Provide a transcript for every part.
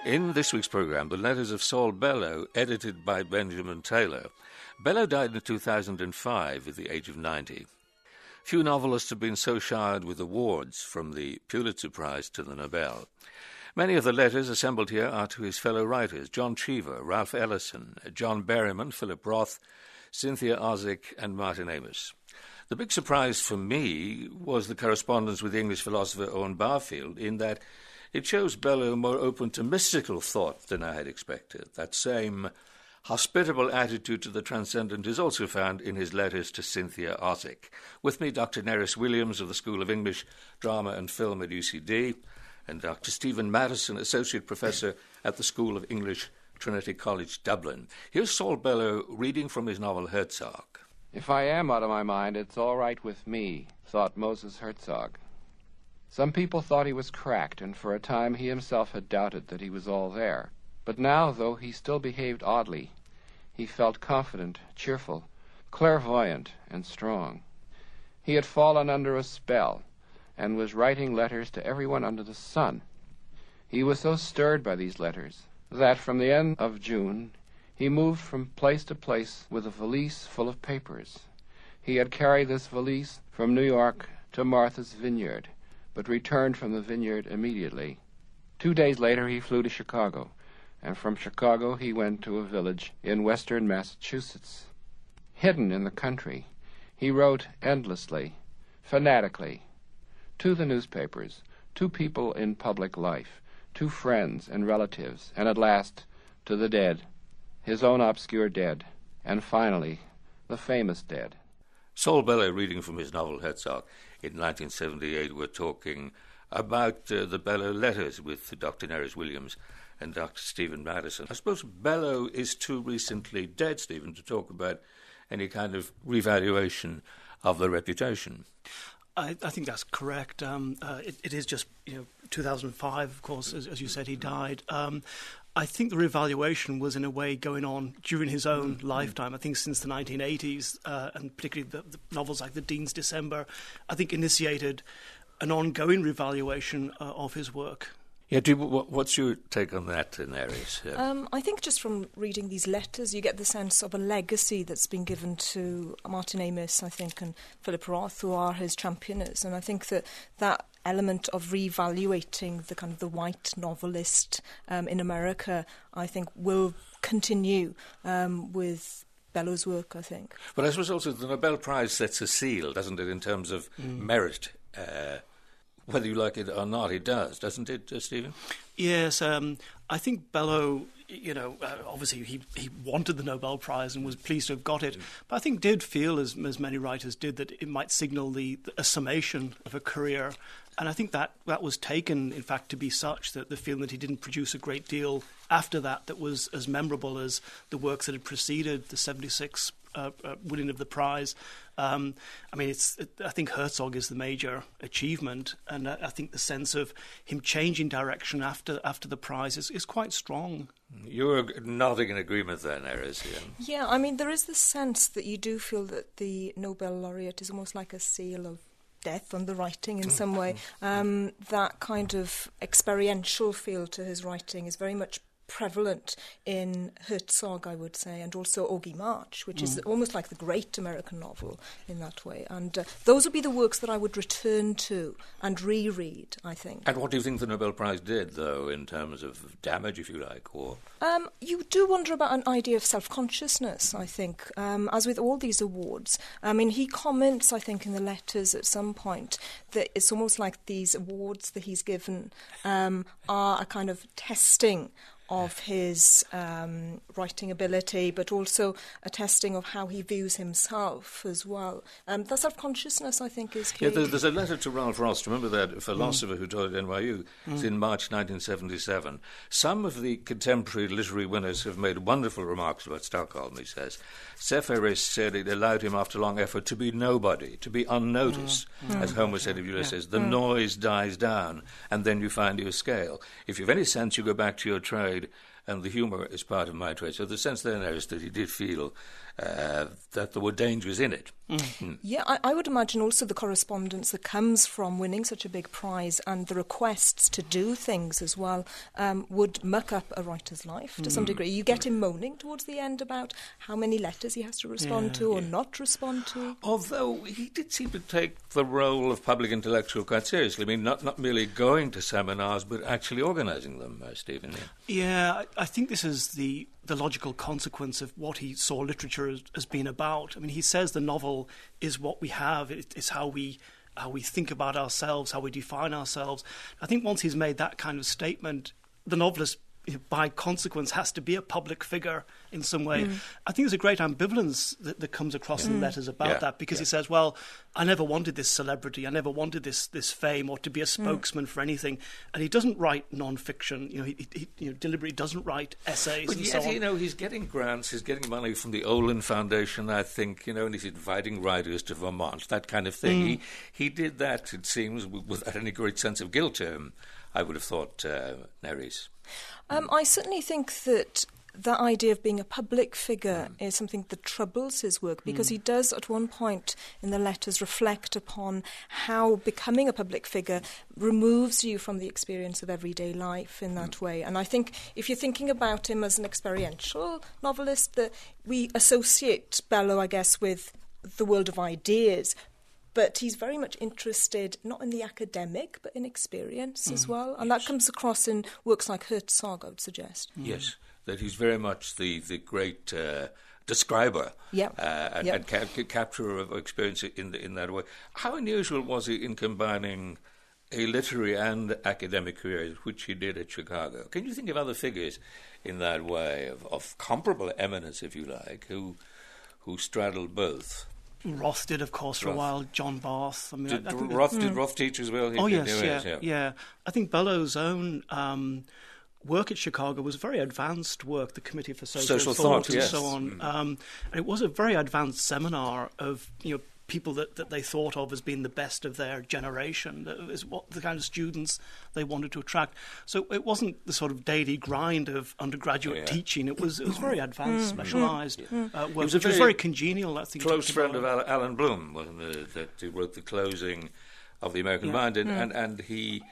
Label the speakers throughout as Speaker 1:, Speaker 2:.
Speaker 1: In this week's programme, the letters of Saul Bellow, edited by Benjamin Taylor. Bellow died in 2005 at the age of 90. Few novelists have been so showered with awards, from the Pulitzer Prize to the Nobel. Many of the letters assembled here are to his fellow writers, John Cheever, Ralph Ellison, John Berryman, Philip Roth, Cynthia Ozick, and Martin Amis. The big surprise for me was the correspondence with the English philosopher Owen Barfield, in that it shows Bellow more open to mystical thought than I had expected. That same hospitable attitude to the transcendent is also found in his letters to Cynthia Ozick. With me, Dr. Nerys Williams of the School of English, Drama and Film at UCD, and Dr. Stephen Madison, Associate Professor at the School of English, Trinity College, Dublin. Here's Saul Bellow reading from his novel Herzog.
Speaker 2: If I am out of my mind, it's all right with me, thought Moses Herzog. Some people thought he was cracked, and for a time he himself had doubted that he was all there. But now, though he still behaved oddly, he felt confident, cheerful, clairvoyant, and strong. He had fallen under a spell, and was writing letters to everyone under the sun. He was so stirred by these letters that from the end of June he moved from place to place with a valise full of papers. He had carried this valise from New York to Martha's Vineyard, but returned from the vineyard immediately. 2 days later he flew to Chicago, and from Chicago he went to a village in western Massachusetts. Hidden in the country, he wrote endlessly, fanatically, to the newspapers, to people in public life, to friends and relatives, and at last to the dead, his own obscure dead, and finally the famous dead.
Speaker 1: Saul Bellow reading from his novel Herzog. In 1978, we're talking about the Bellow letters with Dr. Nerys Williams and Dr. Stephen Madison. I suppose Bellow is too recently dead, Stephen, to talk about any kind of revaluation of the reputation.
Speaker 3: I think that's correct. It is just 2005, of course, as you said, he died. I think the revaluation was in a way going on during his own lifetime. I think since the 1980s, and particularly the novels like The Dean's December, I think initiated an ongoing revaluation of his work.
Speaker 1: Yeah, what's your take on that, Nerys?
Speaker 4: I think just from reading these letters, you get the sense of a legacy that's been given to Martin Amis, I think, and Philip Roth, who are his championers. And I think that element of reevaluating the kind of the white novelist in America, I think, will continue with Bellow's work, I think.
Speaker 1: But I suppose also the Nobel Prize sets a seal, doesn't it, in terms of merit? Whether you like it or not, it does, doesn't it, Stephen?
Speaker 3: Yes, I think Bellow, obviously he wanted the Nobel Prize and was pleased to have got it, but I think did feel, as many writers did, that it might signal a summation of a career. And I think that was taken, in fact, to be such that the feeling that he didn't produce a great deal after that was as memorable as the works that had preceded the 76 winning of the prize. I think Herzog is the major achievement, and I think the sense of him changing direction after the prize is quite strong.
Speaker 1: You're nodding in agreement there, Nerys.
Speaker 4: Yeah, I mean, there is the sense that you do feel that the Nobel laureate is almost like a seal of death on the writing in some way. That kind of experiential feel to his writing is very much prevalent in Herzog, I would say, and also Augie March, which is almost like the great American novel in that way. And those would be the works that I would return to and reread, I think.
Speaker 1: And what do you think the Nobel Prize did, though, in terms of damage, if you like? Or
Speaker 4: you do wonder about an idea of self-consciousness, I think, as with all these awards. I mean, he comments, I think, in the letters at some point that it's almost like these awards that he's given are a kind of testing of his writing ability, but also a testing of how he views himself as well. The self-consciousness, I think, is key.
Speaker 1: Yeah, there's a letter to Ralph Ross, remember that philosopher who taught at NYU? It's in March 1977. Some of the contemporary literary winners have made wonderful remarks about Stockholm, he says. Seferis said it allowed him, after long effort, to be nobody, to be unnoticed. As Homer said of Ulysses, the noise dies down, and then you find your scale. If you've any sense, you go back to your trade, and the humour is part of my trade. So the sense there is that he did feel that there were dangers in it.
Speaker 4: Yeah, I would imagine also the correspondence that comes from winning such a big prize and the requests to do things as well would muck up a writer's life to some degree. You get him moaning towards the end about how many letters he has to respond to or not respond to.
Speaker 1: Although he did seem to take the role of public intellectual quite seriously. I mean, not merely going to seminars, but actually organising them, Stephen.
Speaker 3: Yeah, I think this is the logical consequence of what he saw literature as being about. I mean, he says the novel is what we have. It's how we think about ourselves, how we define ourselves. I think once he's made that kind of statement, the novelist, by consequence, has to be a public figure in some way. I think there's a great ambivalence that comes across in the letters about that, because he says, well, I never wanted this celebrity, I never wanted this fame or to be a spokesman for anything. And he doesn't write non-fiction. He deliberately doesn't write essays
Speaker 1: but
Speaker 3: and
Speaker 1: yet,
Speaker 3: so on.
Speaker 1: He's getting grants, he's getting money from the Olin Foundation, I think, and he's inviting writers to Vermont, that kind of thing. He did that, it seems, without any great sense of guilt, I would have thought, Nerys.
Speaker 4: I certainly think that the idea of being a public figure is something that troubles his work, because he does at one point in the letters reflect upon how becoming a public figure removes you from the experience of everyday life in that way. And I think if you're thinking about him as an experiential novelist, that we associate Bellow, I guess, with the world of ideas. But he's very much interested, not in the academic, but in experience as well. And that comes across in works like Herzog, I would suggest.
Speaker 1: Yes, that he's very much the great describer and capturer of experience in that way. How unusual was he in combining a literary and academic career, which he did at Chicago? Can you think of other figures in that way, of comparable eminence, if you like, who straddled both?
Speaker 3: Roth did, of course, for a while. John Barth. I mean,
Speaker 1: did Roth teach as well?
Speaker 3: Yeah. I think Bellow's own work at Chicago was very advanced work. The Committee for Social Thought and so on. And it was a very advanced seminar of people that they thought of as being the best of their generation. That is what the kind of students they wanted to attract. So it wasn't the sort of daily grind of undergraduate teaching. It was very advanced, specialised work, which was very congenial. I think
Speaker 1: close friend of Alan Bloom, wasn't it? That he wrote the closing of The American Mind, and he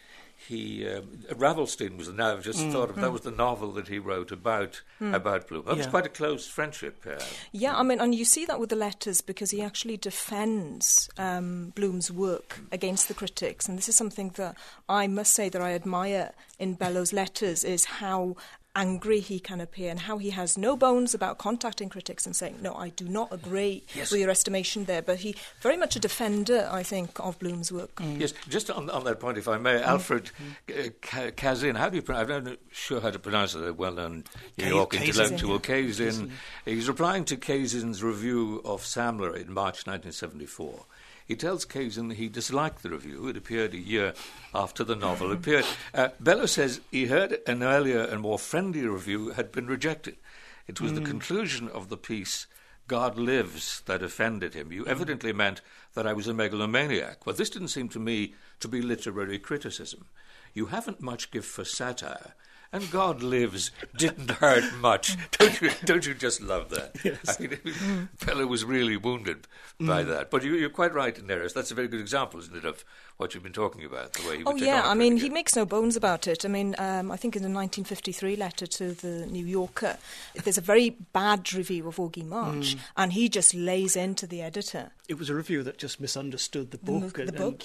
Speaker 1: Ravelstein was now. I've just thought of that was the novel that he wrote about Bloom. That was quite a close friendship.
Speaker 4: I mean, and you see that with the letters, because he actually defends Bloom's work against the critics, and this is something that I must say that I admire in Bellow's letters, is how angry he can appear and how he has no bones about contacting critics and saying, no, I do not agree with your estimation there. But he very much a defender, I think, of Bloom's work.
Speaker 1: Yes, just on that point, if I may, Alfred Kazin, how do you pronounce? I'm not sure how to pronounce it, well-known New York intellectual, Kazin. He's replying to Kazin's review of Samler in March 1974. He tells Kazin he disliked the review. It appeared a year after the novel appeared. Bellow says he heard an earlier and more friendly review had been rejected. It was the conclusion of the piece, God Lives, that offended him. You evidently meant that I was a megalomaniac. Well, this didn't seem to me to be literary criticism. You haven't much gift for satire, and God Lives didn't hurt much. Don't you just love that?
Speaker 3: Yes.
Speaker 1: I mean, Bellow was really wounded by that. But you're quite right, Nerys. That's a very good example, isn't it, of what you've been talking about, the way he would take on
Speaker 4: I mean, he makes no bones about it. I mean, I think in the 1953 letter to the New Yorker, there's a very bad review of Augie March, and he just lays into the editor.
Speaker 3: It was a review that just misunderstood the book.
Speaker 4: The book,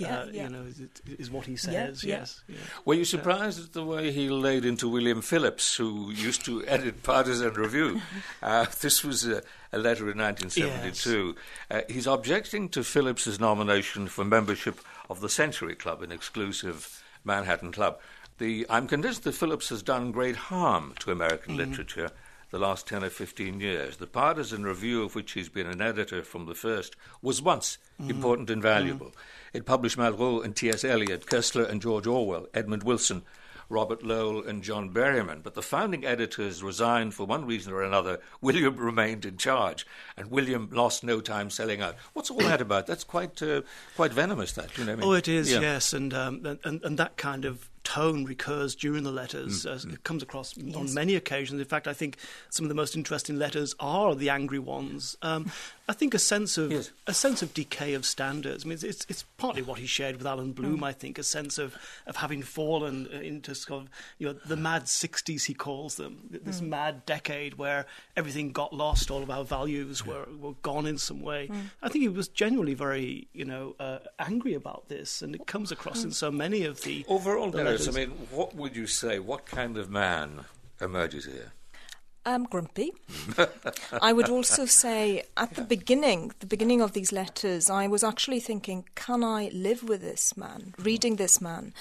Speaker 3: is what he says, yes.
Speaker 1: Were you surprised at the way he laid into William Phillips, who used to edit Partisan Review? This was a letter in 1972. Yes. He's objecting to Phillips's nomination for membership of the Century Club, an exclusive Manhattan club. I'm convinced that Phillips has done great harm to American literature the last 10 or 15 years. The Partisan Review, of which he's been an editor from the first, was once important and valuable. It published Malraux and T.S. Eliot, Koestler and George Orwell, Edmund Wilson, Robert Lowell and John Berryman. But the founding editors resigned for one reason or another. William remained in charge, and William lost no time selling out. What's all that about? That's quite venomous, that. You know what I mean?
Speaker 3: Oh, it is, yes. And that kind of tone recurs during the letters. It comes across on many occasions. In fact, I think some of the most interesting letters are the angry ones. I think a sense of decay of standards. I mean, it's partly what he shared with Alan Bloom. I think a sense of having fallen into sort of the mad 60s, he calls them, this mad decade where everything got lost, all of our values were gone in some way. I think he was genuinely very angry about this, and it comes across in so many of the
Speaker 1: overall
Speaker 3: the
Speaker 1: letters.
Speaker 3: letters.
Speaker 1: I mean, what would you say? What kind of man emerges here?
Speaker 4: Grumpy. I would also say at the beginning of these letters, I was actually thinking, can I live with this man, reading this man?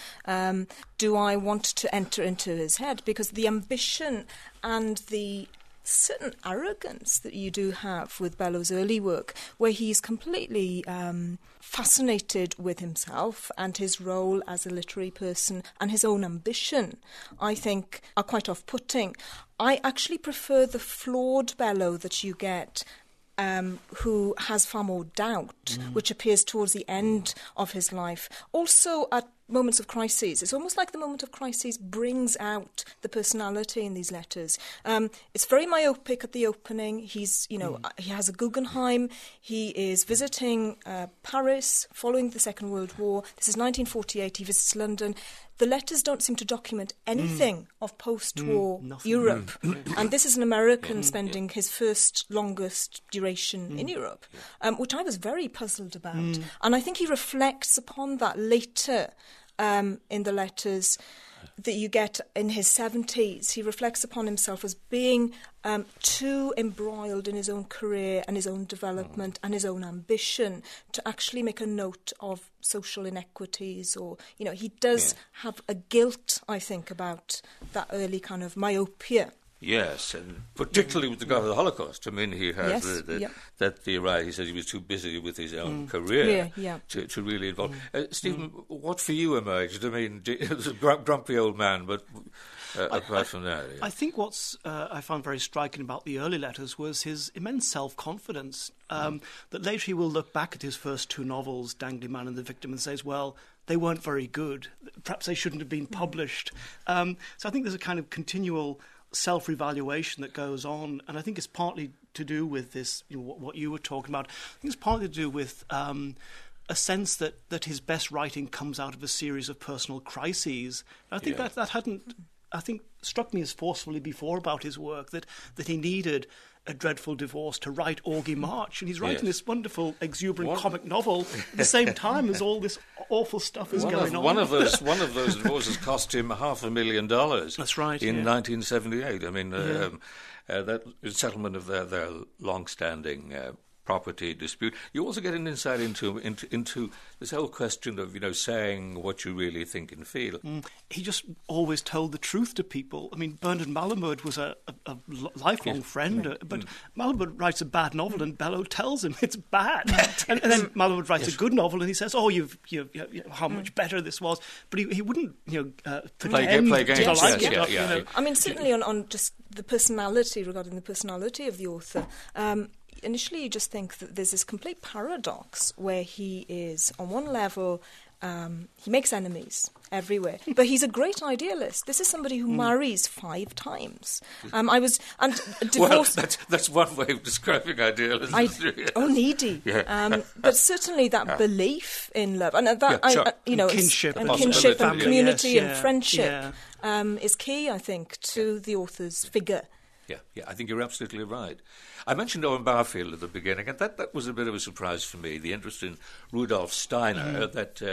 Speaker 4: Do I want to enter into his head? Because the ambition and the certain arrogance that you do have with Bellow's early work, where he's completely fascinated with himself and his role as a literary person and his own ambition, I think are quite off-putting. I actually prefer the flawed Bellow that you get, who has far more doubt, which appears towards the end of his life. Also at moments of crises. It's almost like the moment of crises brings out the personality in these letters. It's very myopic at the opening. He's, he has a Guggenheim. He is visiting Paris following the Second World War. This is 1948. He visits London. The letters don't seem to document anything of post-war Europe. And this is an American spending his first longest duration in Europe, which I was very puzzled about. And I think he reflects upon that later in the letters that you get in his 70s. He reflects upon himself as being too embroiled in his own career and his own development and his own ambition to actually make a note of social inequities, or, he does have a guilt, I think, about that early kind of myopia.
Speaker 1: Yes, and particularly with regard to the Holocaust. I mean, he has that theory. He said he was too busy with his own career to really involve. Stephen, what for you emerged? I mean, it was a grumpy old man, but apart from that...
Speaker 3: I think what's I found very striking about the early letters was his immense self-confidence, that later he will look back at his first two novels, Dangling Man and The Victim, and says, well, they weren't very good. Perhaps they shouldn't have been published. So I think there's a kind of continual self-evaluation that goes on, and I think it's partly to do with this, what you were talking about. I think it's partly to do with a sense that his best writing comes out of a series of personal crises. And I think that hadn't, I think, struck me as forcefully before about his work, that he needed a dreadful divorce to write Augie March, and he's writing this wonderful, exuberant comic novel at the same time as all this awful stuff is going on.
Speaker 1: One of those divorces cost him $500,000.
Speaker 3: That's right.
Speaker 1: In 1978. I mean, that settlement of their long-standing property dispute. You also get an insight into this whole question of saying what you really think and feel.
Speaker 3: He just always told the truth to people. I mean, Bernard Malamud was a lifelong friend, but Malamud writes a bad novel and Bellow tells him it's bad, and then Malamud writes a good novel and he says, "Oh, you've how much better this was," but he wouldn't pretend
Speaker 1: play games.
Speaker 3: to like it.
Speaker 4: I mean, certainly on just the personality, regarding the personality of the author. Initially, you just think that there's this complete paradox where he is, on one level, he makes enemies everywhere, but he's a great idealist. This is somebody who marries 5 times. Divorce.
Speaker 1: Well, that's one way of describing idealism.
Speaker 4: Needy. But certainly that belief in love and
Speaker 3: kinship,
Speaker 4: and community and friendship is key, I think, to the author's figure.
Speaker 1: Yeah, I think you're absolutely right. I mentioned Owen Barfield at the beginning, and that was a bit of a surprise for me, the interest in Rudolf Steiner,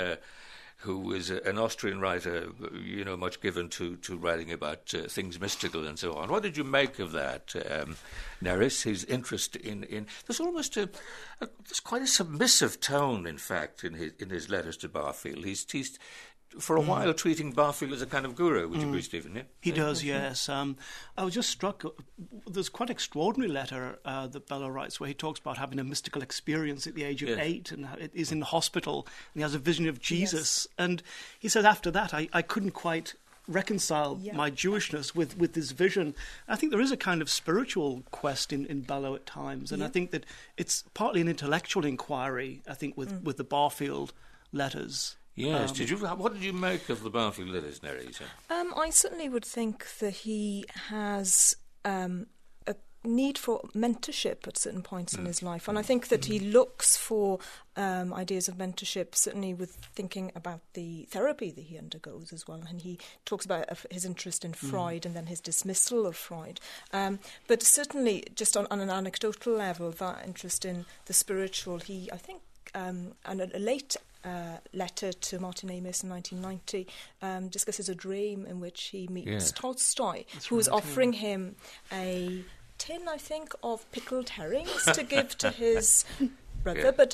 Speaker 1: who was an Austrian writer, much given to writing about things mystical and so on. What did you make of that, Nerys, his interest in there's almost there's quite a submissive tone, in fact, in his letters to Barfield. He's for a while treating Barfield as a kind of guru. Would you agree, Stephen? Yeah?
Speaker 3: He does, yes. I was just struck. There's quite an extraordinary letter that Bellow writes where he talks about having a mystical experience at the age of 8, and he's in the hospital and he has a vision of Jesus. And he says after that, I couldn't quite reconcile my Jewishness with this vision. I think there is a kind of spiritual quest in Bellow at times, and I think that it's partly an intellectual inquiry, I think, with the Barfield letters.
Speaker 1: Yes. What did you make of the Barnfield letters, Nerissa?
Speaker 4: I certainly would think that he has a need for mentorship at certain points in his life, and I think that he looks for ideas of mentorship, certainly with thinking about the therapy that he undergoes as well, and he talks about his interest in Freud and then his dismissal of Freud, but certainly just on an anecdotal level, that interest in the spiritual, I think and a late letter to Martin Amis in 1990 discusses a dream in which he meets Tolstoy, who is offering him a tin, I think, of pickled herrings to give to his brother, but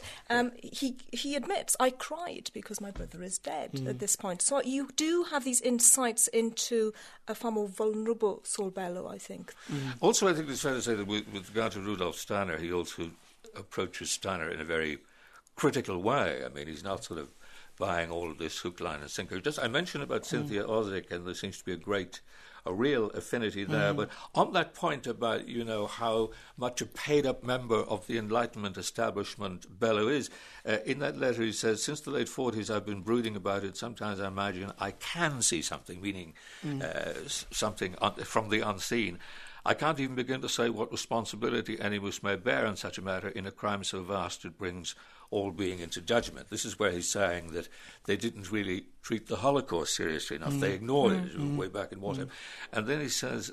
Speaker 4: he admits, I cried because my brother is dead at this point. So you do have these insights into a far more vulnerable Saul Bellow, I think.
Speaker 1: Also, I think it's fair to say that with regard to Rudolf Steiner, he also approaches Steiner in a very critical way. I mean, he's not sort of buying all of this hook, line and sinker. I mentioned about Cynthia Ozick, and there seems to be a real affinity there. But on that point about, how much a paid-up member of the Enlightenment establishment Bellow is, in that letter he says, since the late 40s I've been brooding about it. Sometimes I imagine I can see something, meaning something from the unseen. I can't even begin to say what responsibility any of us may bear in such a matter in a crime so vast it brings all being into judgment. This is where he's saying that they didn't really treat the Holocaust seriously enough. They ignored it way back in wartime. And then he says,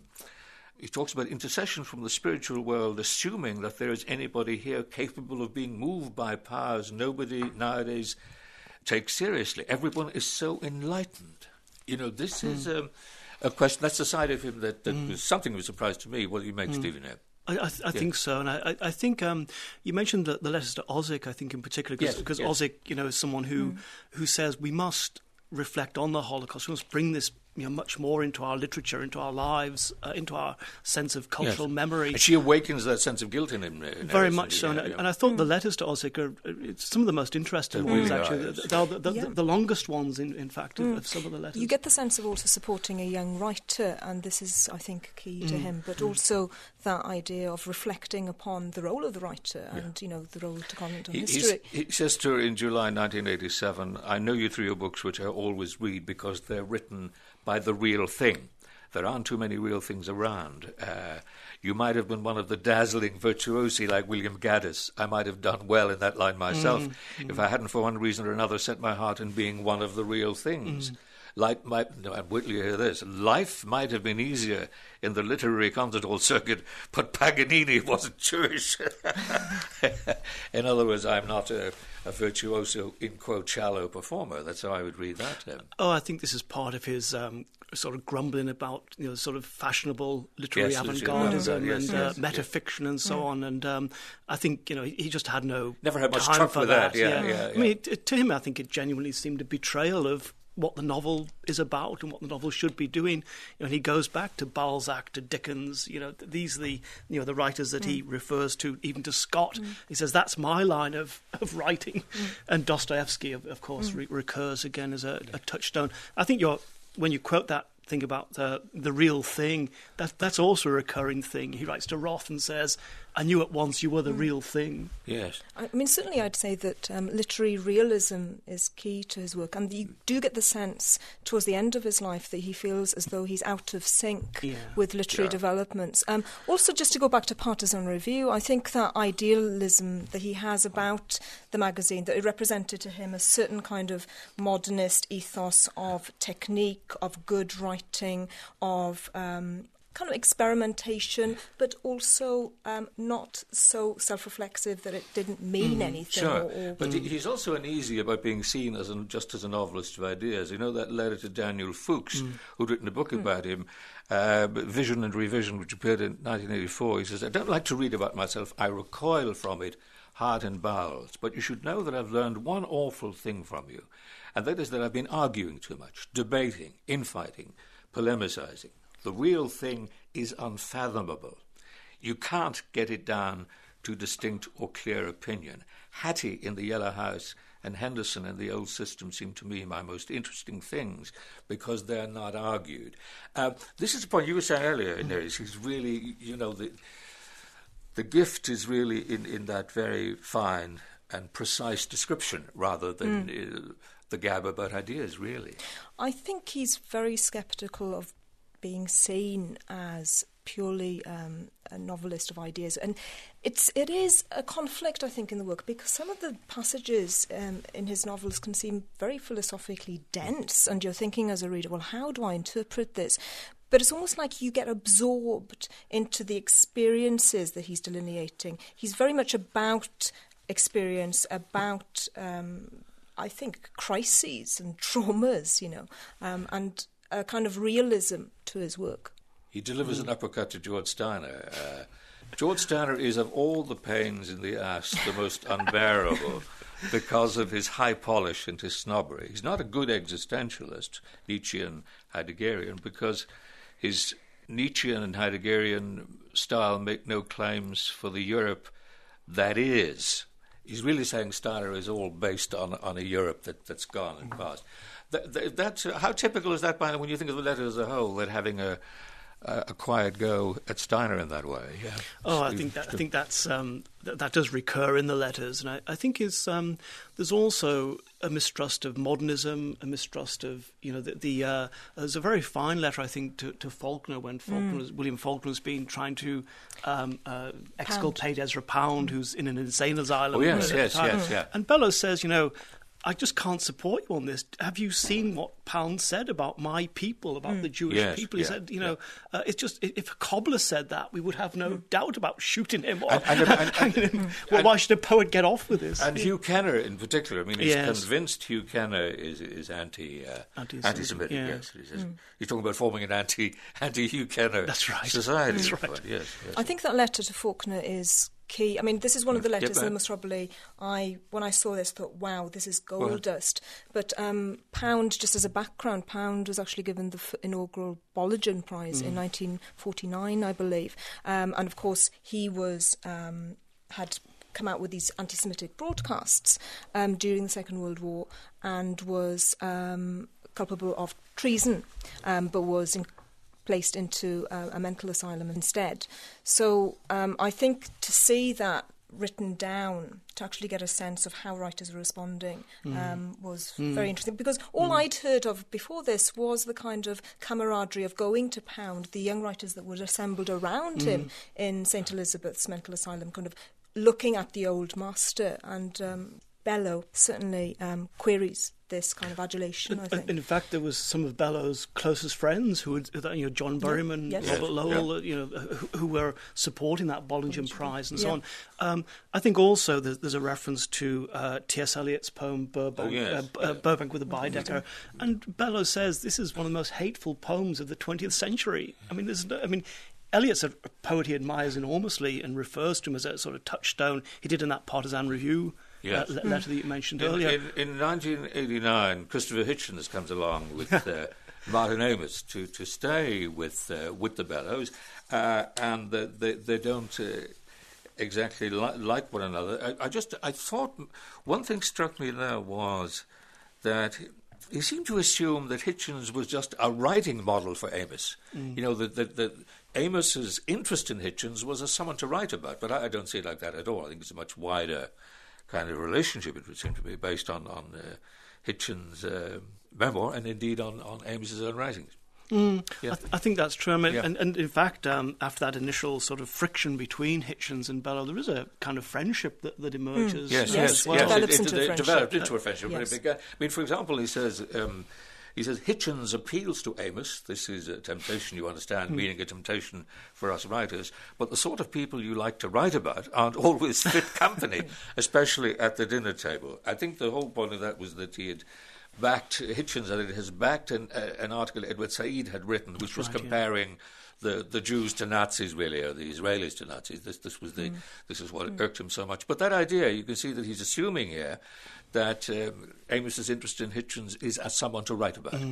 Speaker 1: he talks about intercession from the spiritual world, assuming that there is anybody here capable of being moved by powers nobody nowadays takes seriously. Everyone is so enlightened. This is a question. That's the side of him that was something of a surprise to me. What do you make, Stephen?
Speaker 3: I think so, and I think you mentioned the letters to Ozick, I think in particular, because Ozick, is someone who says we must reflect on the Holocaust. We must bring this much more into our literature, into our lives, into our sense of cultural memory.
Speaker 1: And she awakens that sense of guilt in him.
Speaker 3: Very much so. And I thought the letters to Ozick are some of the most interesting ones, actually. The longest ones, in fact, of some of the letters.
Speaker 4: You get the sense of also supporting a young writer, and this is, I think, key to him, but also that idea of reflecting upon the role of the writer and, the role to comment on history.
Speaker 1: He says to her in July 1987, I know you through your books, which I always read because they're written by the real thing. There aren't too many real things around. You might have been one of the dazzling virtuosi like William Gaddis. I might have done well in that line myself if I hadn't for one reason or another set my heart in being one of the real things. And wait till you hear this. Life might have been easier in the literary concert hall circuit, but Paganini wasn't Jewish. In other words, I'm not a virtuoso, in quote, shallow performer. That's how I would read that.
Speaker 3: I think this is part of his sort of grumbling about sort of fashionable literary avant-gardism and metafiction and so on. And I think he just had
Speaker 1: never had much
Speaker 3: time
Speaker 1: truck
Speaker 3: for
Speaker 1: with that. Yeah.
Speaker 3: I mean, to him, I think it genuinely seemed a betrayal of what the novel is about and what the novel should be doing. And he goes back to Balzac, to Dickens. These are the writers that he refers to, even to Scott. He says that's my line of writing. And Dostoevsky, of course, recurs again as a touchstone. I think when you quote that thing about the real thing, that's also a recurring thing. He writes to Roth and says, I knew at once you were the real thing.
Speaker 1: Yes.
Speaker 4: I mean, certainly I'd say that literary realism is key to his work, and you do get the sense towards the end of his life that he feels as though he's out of sync with literary developments. Also, just to go back to Partisan Review, I think that idealism that he has about the magazine, that it represented to him a certain kind of modernist ethos of technique, of good writing, of kind of experimentation, but also not so self-reflexive that it didn't mean anything.
Speaker 1: Sure, but he's also uneasy about being seen just as a novelist of ideas. That letter to Daniel Fuchs, who'd written a book about him, Vision and Revision, which appeared in 1984. He says, I don't like to read about myself. I recoil from it, heart and bowels. But you should know that I've learned one awful thing from you, and that is that I've been arguing too much, debating, infighting, polemicizing. The real thing is unfathomable. You can't get it down to distinct or clear opinion. Hattie in The Yellow House and Henderson in The Old System seem to me my most interesting things because they're not argued. This is the point you were saying earlier, Nerys. He's really, the gift is really in that very fine and precise description rather than the gab about ideas, really.
Speaker 4: I think he's very sceptical of being seen as purely a novelist of ideas, and it is a conflict, I think, in the work, because some of the passages in his novels can seem very philosophically dense, and you're thinking as a reader, well, how do I interpret this? But it's almost like you get absorbed into the experiences that he's delineating. He's very much about experience, about I think crises and traumas, and a kind of realism to his work.
Speaker 1: He delivers an uppercut to George Steiner. George Steiner is, of all the pains in the ass, the most unbearable because of his high polish and his snobbery. He's not a good existentialist, Nietzschean, Heideggerian, because his Nietzschean and Heideggerian style make no claims for the Europe that is. He's really saying Steiner is all based on a Europe that's gone and past. That's how typical is that, by the way, when you think of the letter as a whole, that having a quiet go at Steiner in that way? Yeah.
Speaker 3: Oh, I think that's that does recur in the letters, and I think there's also a mistrust of modernism, a mistrust of there's a very fine letter, I think, to Faulkner when William Faulkner has been trying to exculpate Ezra Pound, who's in an insane asylum.
Speaker 1: Oh yes.
Speaker 3: And Bellows says, I just can't support you on this. Have you seen what Pound said about my people, about the Jewish people? He said, it's just, if a cobbler said that, we would have no doubt about shooting him or hanging him. Well, why should a poet get off with this?
Speaker 1: And Hugh Kenner in particular, I mean, he's convinced Hugh Kenner is anti-Semitic. Yes, he says, he's talking about forming an anti-Hugh Kenner society.
Speaker 3: That's right.
Speaker 1: Yes.
Speaker 4: I think that letter to Faulkner is key. I mean, this is one of the letters that most probably when I saw this, thought, wow, this is gold dust. But Pound, just as a background, Pound was actually given the inaugural Bollingen Prize in 1949, I believe. And of course, he was had come out with these anti-Semitic broadcasts during the Second World War and was culpable of treason, but was placed into a mental asylum instead. So I think to see that written down, to actually get a sense of how writers were responding, was very interesting, because all I'd heard of before this was the kind of camaraderie of going to Pound, the young writers that were assembled around him in St. Elizabeth's mental asylum, kind of looking at the old master, and Bellow certainly queries this kind of adulation, I think.
Speaker 3: In fact, there was some of Bellow's closest friends who would, John Berryman, Robert Lowell, who were supporting that Bollingen Prize and so on. I think also there's a reference to T.S. Eliot's poem Burbank with a Baedeker, and Bellow says this is one of the most hateful poems of the 20th century. I mean, Eliot's a poet he admires enormously and refers to him as a sort of touchstone. He did in that Partisan Review letter that you mentioned earlier.
Speaker 1: In 1989, Christopher Hitchens comes along with Martin Amis to stay with the Bellows, and they don't exactly like one another. I thought one thing struck me there was that he seemed to assume that Hitchens was just a writing model for Amis. That Amis's interest in Hitchens was as someone to write about, but I don't see it like that at all. I think it's a much wider kind of relationship, it would seem to be, based on Hitchens' memoir and indeed on Amis's own writings.
Speaker 3: I think that's true. I mean, and in fact, after that initial sort of friction between Hitchens and Bellow, there is a kind of friendship that emerges.
Speaker 1: Yes. It developed into a friendship. Yes. I mean, for example, he says Hitchens appeals to Amos. This is a temptation, you understand, meaning a temptation for us writers. But the sort of people you like to write about aren't always fit company, especially at the dinner table. I think the whole point of that was that he had backed Hitchens, and it has backed an article Edward Said had written, which was comparing the Jews to Nazis, really, or the Israelis to Nazis. This is what irked him so much. But that idea, you can see that he's assuming here that Amis's interest in Hitchens is as someone to write about.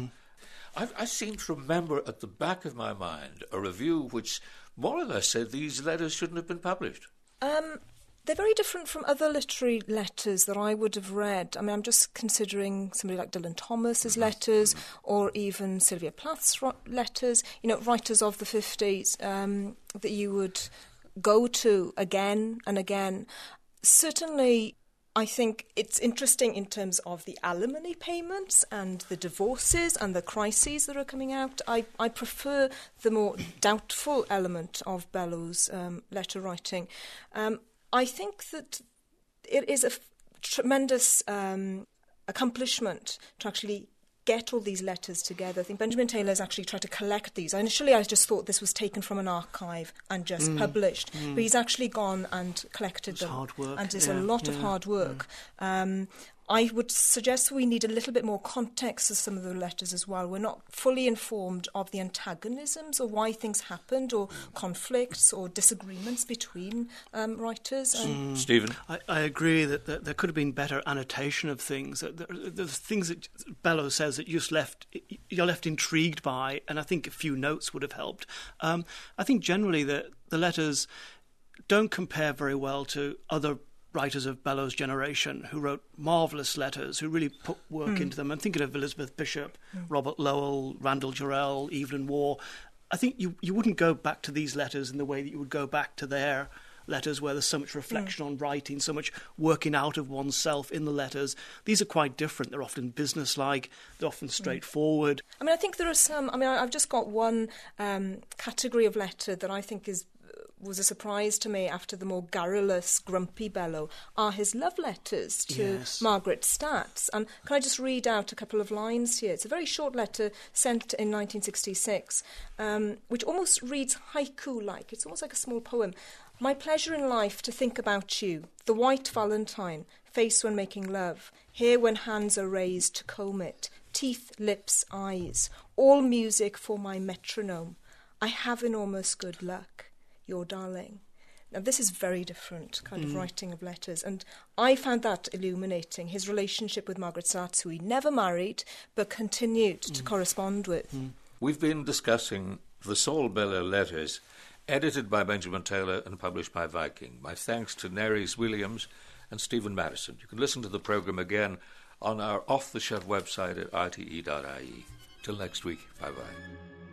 Speaker 1: I seem to remember at the back of my mind a review which more or less said these letters shouldn't have been published.
Speaker 4: They're very different from other literary letters that I would have read. I mean, I'm just considering somebody like Dylan Thomas's letters, or even Sylvia Plath's letters, writers of the 50s that you would go to again and again. Certainly, I think it's interesting in terms of the alimony payments and the divorces and the crises that are coming out. I prefer the more doubtful element of Bellow's letter writing. I think that it is a tremendous accomplishment to actually get all these letters together. I think Benjamin Taylor has actually tried to collect these. Initially, I just thought this was taken from an archive and just published, but he's actually gone and collected them.
Speaker 3: Hard work.
Speaker 4: And it's a lot of hard work. I would suggest we need a little bit more context to some of the letters as well. We're not fully informed of the antagonisms or why things happened, or conflicts or disagreements between writers.
Speaker 1: Stephen?
Speaker 3: I agree that there could have been better annotation of things. The things that Bellow says that you're left intrigued by, and I think a few notes would have helped. I think generally the letters don't compare very well to other writers of Bellow's generation who wrote marvellous letters, who really put work into them. I'm thinking of Elizabeth Bishop, Robert Lowell, Randall Jarrell, Evelyn Waugh. I think you wouldn't go back to these letters in the way that you would go back to their letters, where there's so much reflection on writing, so much working out of oneself in the letters. These are quite different. They're often businesslike, they're often straightforward.
Speaker 4: I mean, I think there are some... I mean, I've just got one category of letter that I think was a surprise to me after the more garrulous, grumpy Bellow, are his love letters to Margaret Stats. And can I just read out a couple of lines here? It's a very short letter sent in 1966, which almost reads haiku-like. It's almost like a small poem. My pleasure in life to think about you, the white valentine, face when making love, hair when hands are raised to comb it, teeth, lips, eyes, all music for my metronome. I have enormous good luck. Your darling. Now, this is very different kind of writing of letters, and I found that illuminating, his relationship with Margaret Stats, who he never married, but continued to correspond with.
Speaker 1: We've been discussing the Saul Bellow letters, edited by Benjamin Taylor and published by Viking. My thanks to Nerys Williams and Stephen Madison. You can listen to the programme again on our off-the-shelf website at rte.ie. Till next week, bye-bye.